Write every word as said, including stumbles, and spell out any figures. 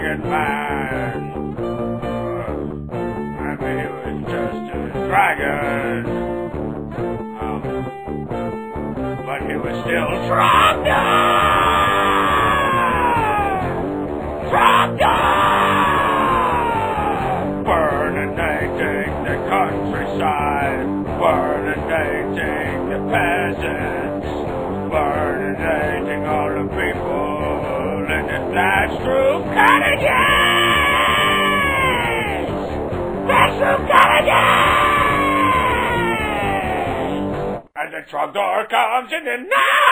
dragon man. And he was just a dragon. Um, but he was still stronger! Stronger! Burninating the countryside, burninating the peasants, burninating all the people in the blast through cottages! Blast through cottages! And the trogdor comes in the night!